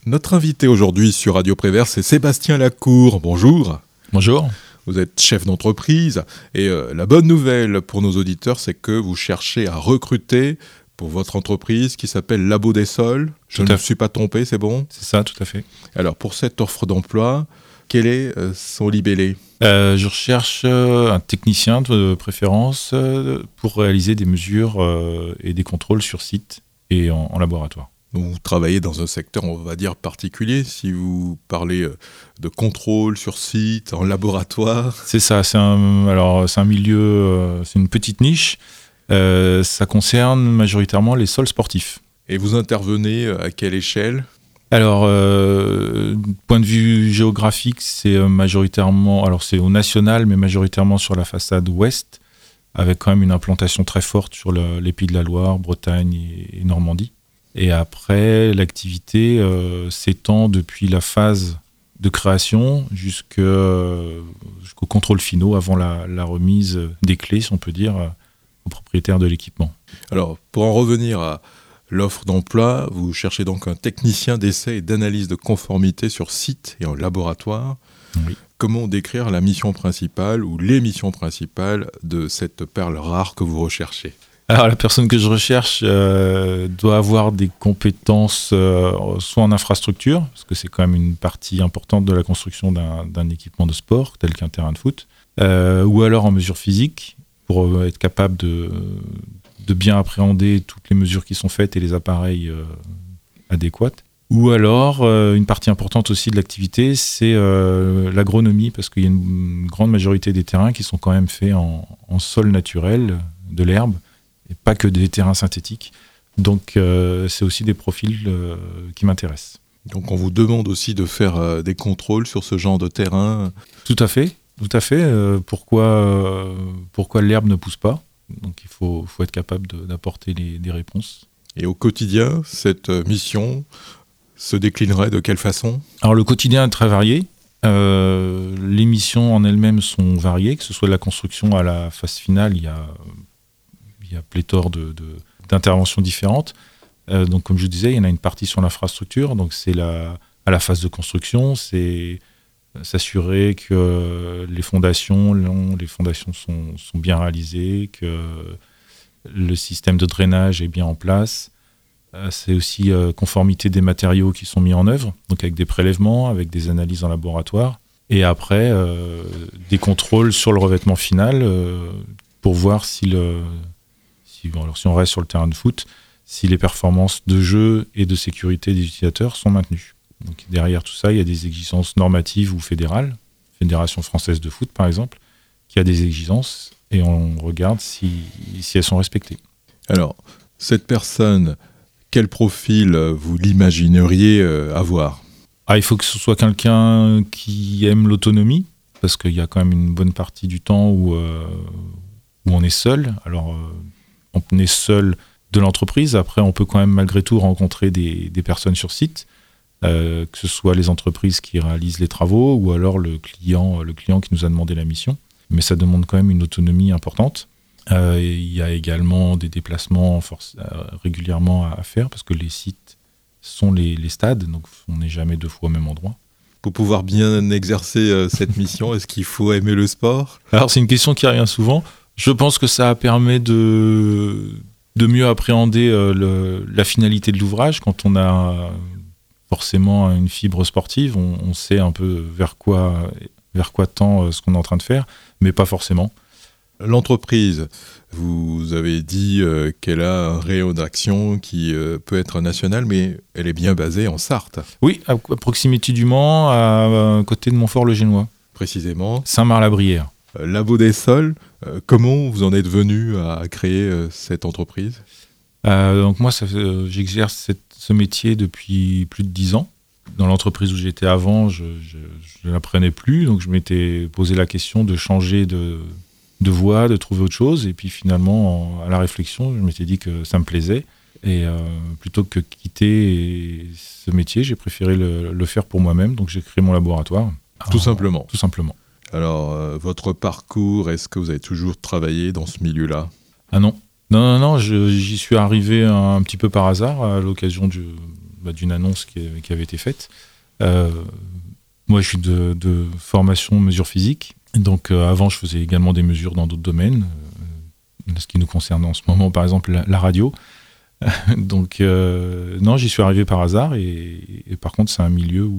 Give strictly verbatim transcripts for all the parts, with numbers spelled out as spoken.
Notre invité aujourd'hui sur Radio Prévert, c'est Sébastien Lacour. Bonjour. Bonjour. Vous êtes chef d'entreprise et euh, la bonne nouvelle pour nos auditeurs, c'est que vous cherchez à recruter pour votre entreprise qui s'appelle Labo des Sols. Je ne me suis pas trompé, c'est bon ? C'est ça, tout à fait. Alors, pour cette offre d'emploi, quel est euh, son libellé ? euh, Je recherche euh, un technicien de préférence euh, pour réaliser des mesures euh, et des contrôles sur site et en, en laboratoire. Vous travaillez dans un secteur, on va dire, particulier, si vous parlez de contrôle sur site, en laboratoire. C'est ça, c'est un, alors, c'est un milieu, euh, c'est une petite niche. Euh, ça concerne majoritairement les sols sportifs. Et vous intervenez à quelle échelle ? Alors, euh, point de vue géographique, c'est majoritairement, alors c'est au national, mais majoritairement sur la façade ouest, avec quand même une implantation très forte sur le, les Pays de la Loire, Bretagne et, et Normandie. Et après, l'activité euh, s'étend depuis la phase de création jusqu'au, euh, jusqu'au contrôle finaux, avant la, la remise des clés, si on peut dire, euh, aux propriétaires de l'équipement. Alors, pour en revenir à l'offre d'emploi, vous cherchez donc un technicien d'essai et d'analyse de conformité sur site et en laboratoire. Oui. Comment décrire la mission principale ou les missions principales de cette perle rare que vous recherchez ? Alors, la personne que je recherche euh, doit avoir des compétences euh, soit en infrastructure, parce que c'est quand même une partie importante de la construction d'un, d'un équipement de sport, tel qu'un terrain de foot, euh, ou alors en mesure physique, pour être capable de, de bien appréhender toutes les mesures qui sont faites et les appareils euh, adéquats. Ou alors, euh, une partie importante aussi de l'activité, c'est euh, l'agronomie, parce qu'il y a une, une grande majorité des terrains qui sont quand même faits en, en sol naturel, de l'herbe, et pas que des terrains synthétiques. Donc, euh, c'est aussi des profils euh, qui m'intéressent. Donc, on vous demande aussi de faire euh, des contrôles sur ce genre de terrain ? Tout à fait, tout à fait. Euh, pourquoi, euh, pourquoi l'herbe ne pousse pas ? Donc, il faut, faut être capable de, d'apporter les, des réponses. Et au quotidien, cette mission se déclinerait de quelle façon ? Alors, le quotidien est très varié. Euh, les missions en elles-mêmes sont variées, que ce soit de la construction à la phase finale, il y a... Il y a pléthore de, de, d'interventions différentes. Euh, donc, comme je vous disais, il y en a une partie sur l'infrastructure. Donc, c'est la, à la phase de construction, c'est s'assurer que les fondations, les fondations sont, sont bien réalisées, que le système de drainage est bien en place. Euh, c'est aussi euh, conformité des matériaux qui sont mis en œuvre, donc avec des prélèvements, avec des analyses en laboratoire. Et après, euh, des contrôles sur le revêtement final euh, pour voir si le... Alors, si on reste sur le terrain de foot, si les performances de jeu et de sécurité des utilisateurs sont maintenues. Donc, derrière tout ça, il y a des exigences normatives ou fédérales, Fédération française de foot par exemple, qui a des exigences et on regarde si, si elles sont respectées. Alors, cette personne, quel profil vous l'imagineriez avoir ? Ah, il faut que ce soit quelqu'un qui aime l'autonomie, parce qu'il y a quand même une bonne partie du temps où, euh, où on est seul. Alors, euh, on est seul de l'entreprise. Après, on peut quand même malgré tout rencontrer des, des personnes sur site, euh, que ce soit les entreprises qui réalisent les travaux ou alors le client, le client qui nous a demandé la mission. Mais ça demande quand même une autonomie importante. Euh, il y a également des déplacements force, euh, régulièrement à, à faire parce que les sites sont les, les stades, donc on n'est jamais deux fois au même endroit. Pour pouvoir bien exercer euh, cette mission, est-ce qu'il faut aimer le sport ? Alors, c'est une question qui revient souvent. Je pense que ça permet de, de mieux appréhender euh, le, la finalité de l'ouvrage. Quand on a forcément une fibre sportive, on, on sait un peu vers quoi, vers quoi tend euh, ce qu'on est en train de faire, mais pas forcément. L'entreprise, vous avez dit euh, qu'elle a un rayon d'action qui euh, peut être national, mais elle est bien basée en Sarthe. Oui, à, à proximité du Mans, à, à côté de Montfort-le-Génois. Précisément. Saint-Marc-la-Brière. Labo des Sols, euh, comment vous en êtes venu à créer euh, cette entreprise ? euh, Donc moi, ça fait, euh, j'exerce cette, ce métier depuis plus de dix ans. Dans l'entreprise où j'étais avant, je ne l'apprenais plus, donc je m'étais posé la question de changer de, de voie, de trouver autre chose. Et puis finalement, en, à la réflexion, je m'étais dit que ça me plaisait. Et euh, plutôt que quitter ce métier, j'ai préféré le, le faire pour moi-même. Donc j'ai créé mon laboratoire. Tout simplement. Tout simplement. Alors, euh, votre parcours, est-ce que vous avez toujours travaillé dans ce milieu-là ? Ah non. Non, non, non, je, j'y suis arrivé un, un petit peu par hasard à l'occasion du, bah, d'une annonce qui, qui avait été faite. Euh, moi, je suis de, de formation mesure physique. Donc, euh, avant, je faisais également des mesures dans d'autres domaines. Euh, ce qui nous concerne en ce moment, par exemple, la, la radio. Donc, euh, non, j'y suis arrivé par hasard. Et, et par contre, c'est un milieu où,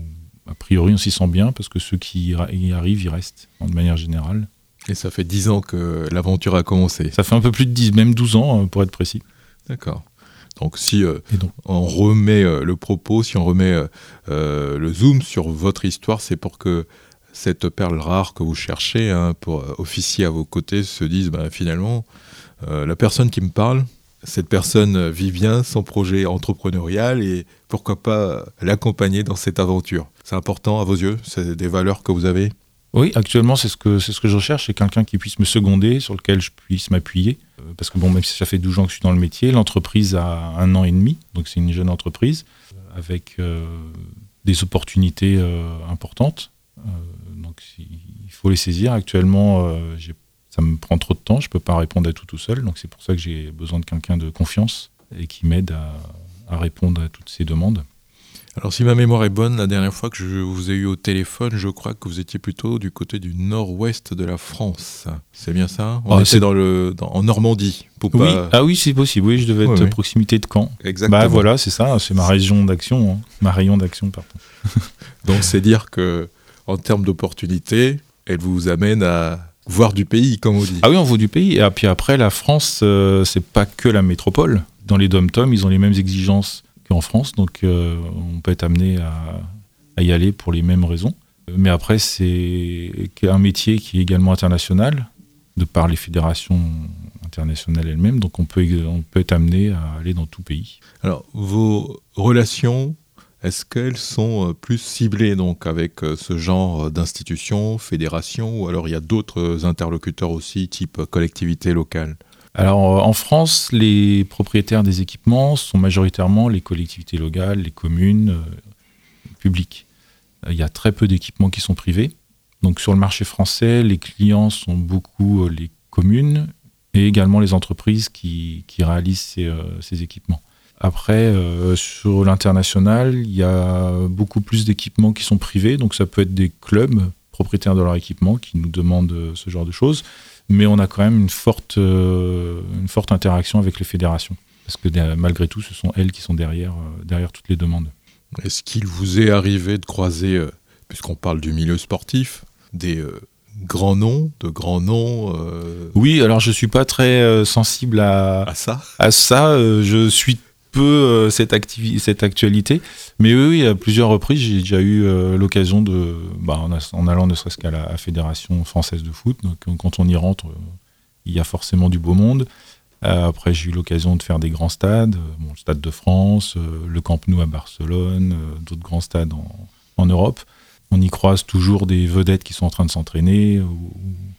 a priori, on s'y sent bien parce que ceux qui y arrivent, y restent, de manière générale. Et ça fait dix ans que l'aventure a commencé. Ça fait un peu plus de dix, même douze ans, pour être précis. D'accord. Donc, si euh, donc, on remet euh, le propos, si on remet euh, euh, le zoom sur votre histoire, c'est pour que cette perle rare que vous cherchez, hein, pour euh, officier à vos côtés, se dise, bah, finalement, euh, la personne qui me parle, cette personne vit bien son projet entrepreneurial et pourquoi pas l'accompagner dans cette aventure. C'est important à vos yeux? C'est des valeurs que vous avez? Oui, actuellement, c'est ce que, c'est ce que je recherche, c'est quelqu'un qui puisse me seconder, sur lequel je puisse m'appuyer. Euh, parce que bon, même si ça fait douze ans que je suis dans le métier, l'entreprise a un an et demi, donc c'est une jeune entreprise, avec euh, des opportunités euh, importantes. Euh, donc il faut les saisir. Actuellement, euh, j'ai, ça me prend trop de temps, je ne peux pas répondre à tout tout seul, donc c'est pour ça que j'ai besoin de quelqu'un de confiance et qui m'aide à, à répondre à toutes ces demandes. Alors, si ma mémoire est bonne, la dernière fois que je vous ai eu au téléphone, je crois que vous étiez plutôt du côté du nord-ouest de la France. C'est bien ça? On ah, était dans le, dans, en Normandie. Pour oui. pas... Ah oui, c'est possible. Oui, je devais être oui, oui. proximité de Caen. Exactement. Bah voilà, c'est ça. C'est ma région d'action. Hein. Ma rayon d'action, pardon. Donc, c'est dire que, en termes d'opportunités, elle vous amène à voir du pays, comme on dit. Ah oui, on voit du pays. Et puis après, la France, euh, c'est pas que la métropole. Dans les dom-toms, ils ont les mêmes exigences qu'en France, donc euh, on peut être amené à, à y aller pour les mêmes raisons. Mais après, c'est un métier qui est également international, de par les fédérations internationales elles-mêmes, donc on peut, on peut être amené à aller dans tout pays. Alors, vos relations, est-ce qu'elles sont plus ciblées donc, avec ce genre d'institutions, fédérations, ou alors il y a d'autres interlocuteurs aussi, type collectivité locale ? Alors, en France, les propriétaires des équipements sont majoritairement les collectivités locales, les communes, euh, publiques. Il y a très peu d'équipements qui sont privés. Donc, sur le marché français, les clients sont beaucoup euh, les communes et également les entreprises qui, qui réalisent ces, euh, ces équipements. Après, euh, sur l'international, il y a beaucoup plus d'équipements qui sont privés. Donc, ça peut être des clubs propriétaires de leur équipement qui nous demandent ce genre de choses. Mais on a quand même une forte, euh, une forte interaction avec les fédérations. Parce que euh, malgré tout, ce sont elles qui sont derrière, euh, derrière toutes les demandes. Est-ce qu'il vous est arrivé de croiser, euh, puisqu'on parle du milieu sportif, des euh, grands noms, de grands noms euh... Oui, alors je ne suis pas très euh, sensible à, à ça. À ça euh, je suis peu euh, cette, activi- cette actualité. Mais oui, à plusieurs reprises, j'ai déjà eu euh, l'occasion de, bah, en, a, en allant ne serait-ce qu'à la à Fédération française de foot. Donc, quand on y rentre, euh, il y a forcément du beau monde. Euh, après, j'ai eu l'occasion de faire des grands stades, euh, bon, le Stade de France, euh, le Camp Nou à Barcelone, euh, d'autres grands stades en, en Europe. On y croise toujours des vedettes qui sont en train de s'entraîner ou,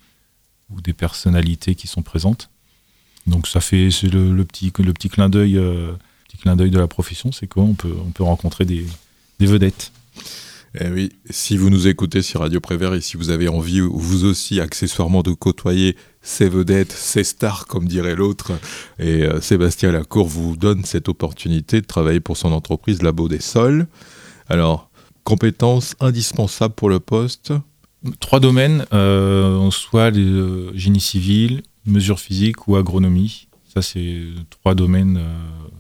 ou des personnalités qui sont présentes. Donc, ça fait c'est le, le petit le petit clin d'œil. Euh, clin d'œil de la profession, c'est qu'on peut, on peut rencontrer des, des vedettes. Eh oui, si vous nous écoutez sur Radio Prévert et si vous avez envie, vous aussi, accessoirement, de côtoyer ces vedettes, ces stars, comme dirait l'autre, et euh, Sébastien Lacour vous donne cette opportunité de travailler pour son entreprise Labo des Sols. Alors, compétences indispensables pour le poste? Trois domaines, euh, soit les euh, génie civil, mesure physique ou agronomie. Ça, c'est trois domaines euh,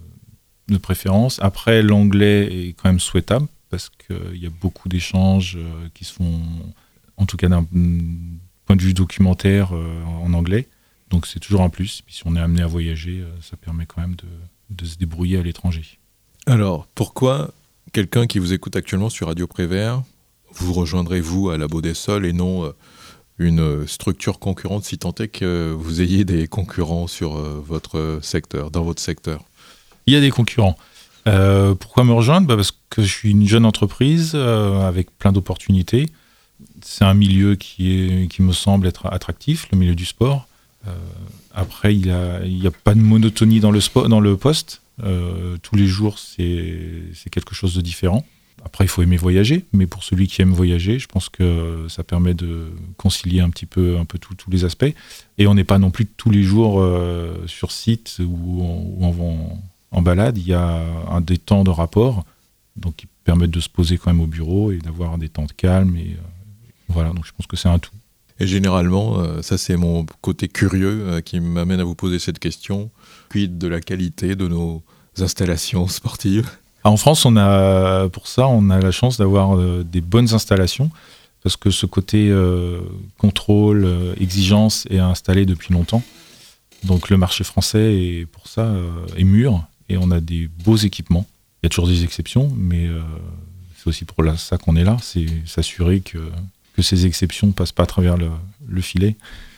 de préférence. Après, l'anglais est quand même souhaitable parce qu'il y a beaucoup d'échanges euh, qui se font, en tout cas d'un point de vue documentaire, euh, en anglais. Donc c'est toujours un plus. Puis si on est amené à voyager, euh, ça permet quand même de, de se débrouiller à l'étranger. Alors, pourquoi quelqu'un qui vous écoute actuellement sur Radio Prévert, vous rejoindrez-vous à Labo des Sols et non euh, une structure concurrente, si tant est que vous ayez des concurrents sur euh, votre secteur, dans votre secteur? Il y a des concurrents. Euh, pourquoi me rejoindre? Bah parce que je suis une jeune entreprise euh, avec plein d'opportunités. C'est un milieu qui, est, qui me semble être attractif, le milieu du sport. Euh, après, il n'y a, a pas de monotonie dans le, sport, dans le poste. Euh, tous les jours, c'est, c'est quelque chose de différent. Après, il faut aimer voyager, mais pour celui qui aime voyager, je pense que ça permet de concilier un petit peu, un peu tout, tous les aspects. Et on n'est pas non plus tous les jours euh, sur site où on, où on, en balade, il y a un, des temps de rapport, donc qui permettent de se poser quand même au bureau et d'avoir des temps de calme. Et, euh, voilà, donc je pense que c'est un tout. Et généralement, euh, ça c'est mon côté curieux euh, qui m'amène à vous poser cette question, quid de la qualité de nos installations sportives ? En France, on a, pour ça, on a la chance d'avoir euh, des bonnes installations, parce que ce côté euh, contrôle, euh, exigence est installé depuis longtemps. Donc le marché français est pour ça euh, est mûr, et on a des beaux équipements. Il y a toujours des exceptions, mais euh, c'est aussi pour ça qu'on est là, c'est s'assurer que, que ces exceptions ne passent pas à travers le, le filet.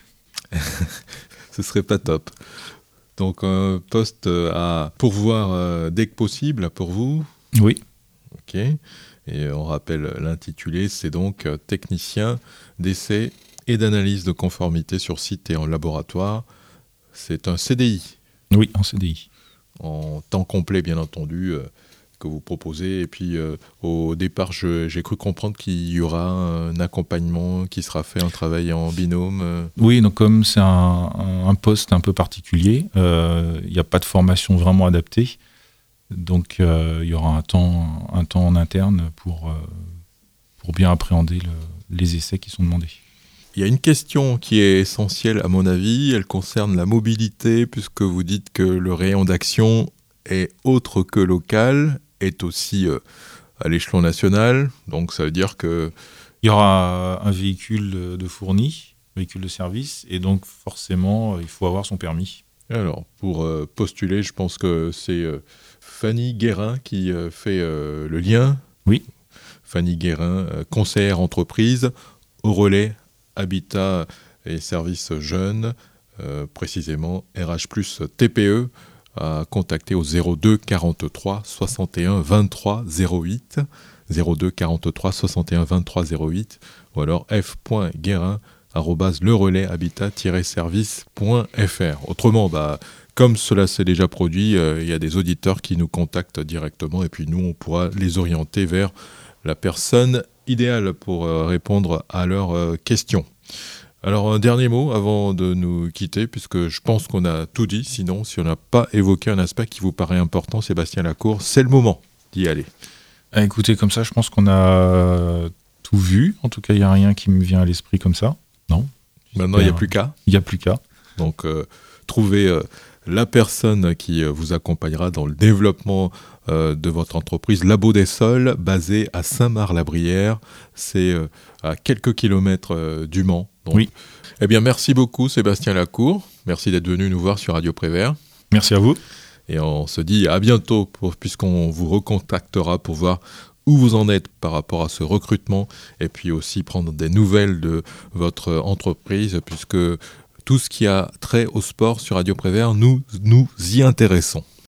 Ce serait pas top. Donc un poste à pourvoir euh, dès que possible pour vous ? Oui. Ok. Et on rappelle l'intitulé, c'est donc euh, technicien d'essai et d'analyse de conformité sur site et en laboratoire. C'est un C D I ? Oui, en C D I. En temps complet, bien entendu, euh, que vous proposez. Et puis euh, au départ, je, j'ai cru comprendre qu'il y aura un accompagnement qui sera fait, un travail en binôme. Euh. Oui, donc comme c'est un, un poste un peu particulier, euh, il n'y a pas de formation vraiment adaptée. Donc euh, il y aura un temps, un temps en interne pour, euh, pour bien appréhender le, les essais qui sont demandés. Il y a une question qui est essentielle à mon avis, elle concerne la mobilité, puisque vous dites que le rayon d'action est autre que local, est aussi euh, à l'échelon national, donc ça veut dire que... Il y aura un véhicule de fourni, véhicule de service, et donc forcément il faut avoir son permis. Alors pour euh, postuler, je pense que c'est euh, Fanny Guérin qui euh, fait euh, le lien. Oui. Fanny Guérin, euh, conseillère entreprise, au relais Habitat et Services Jeunes, euh, précisément R H plus T P E, à contacter au zéro deux quarante-trois soixante et un vingt-trois zéro huit, zéro deux quarante-trois soixante et un vingt-trois zéro huit, ou alors f point guérin arobase le relais habitat tiret service point f r. Autrement, bah, comme cela s'est déjà produit, il euh, y a des auditeurs qui nous contactent directement, et puis nous, on pourra les orienter vers la personne idéale pour euh, répondre à leurs euh, questions. Alors un dernier mot avant de nous quitter, puisque je pense qu'on a tout dit, sinon si on n'a pas évoqué un aspect qui vous paraît important, Sébastien Lacour, c'est le moment d'y aller. Ah, écoutez, comme ça, je pense qu'on a tout vu. En tout cas, il n'y a rien qui me vient à l'esprit comme ça. Non. Maintenant, il n'y a plus qu'à. Il n'y a plus qu'à. Donc, euh, trouvez euh, la personne qui euh, vous accompagnera dans le développement euh, de votre entreprise Labo des Sols, basée à Saint-Marc-la-Brière. C'est euh, à quelques kilomètres euh, du Mans. Donc, oui. Eh bien, merci beaucoup, Sébastien Lacour. Merci d'être venu nous voir sur Radio Prévert. Merci à vous. Et on se dit à bientôt, pour, puisqu'on vous recontactera pour voir où vous en êtes par rapport à ce recrutement, et puis aussi prendre des nouvelles de votre entreprise, puisque tout ce qui a trait au sport sur Radio Prévert, nous nous y intéressons.